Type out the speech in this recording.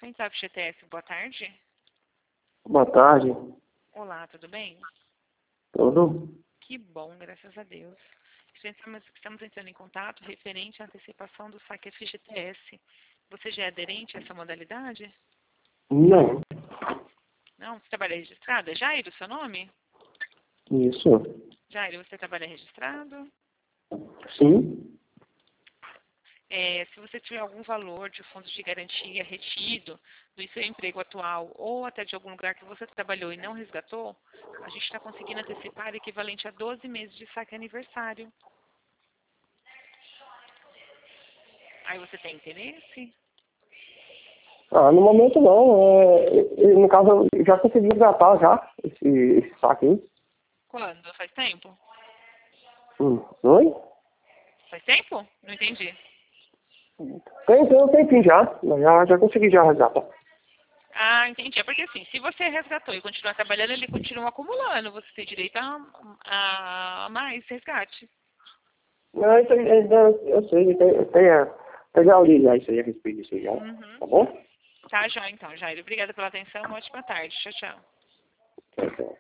Central FGTS, boa tarde. Boa tarde. Olá, tudo bem? Tudo? Que bom, graças a Deus. Estamos entrando em contato referente à antecipação do saque FGTS. Você já é aderente a essa modalidade? Não. Não? Você trabalha registrado? É Jairo o seu nome? Isso. Jairo, você trabalha registrado? Sim. Se você tiver algum valor de fundo de garantia retido do seu emprego atual ou até de algum lugar que você trabalhou e não resgatou, a gente está conseguindo antecipar equivalente a 12 meses de saque aniversário. Aí você tem interesse? No momento não. No caso, eu já consegui resgatar já esse saque aí. Quando? Faz tempo? Oi? Faz tempo? Não entendi. Tem um tempinho já. Mas já consegui já resgatar. Ah, entendi. É porque assim, se você resgatou e continuar trabalhando, ele continua acumulando. Você tem direito a mais resgate. Não, isso aí, eu sei. Eu já olhei já isso aí a respeito disso aí já. Uhum. Tá bom? Tá, já então, Jair. Obrigada pela atenção. Uma ótima tarde. Tchau, tchau. Tchau, tchau.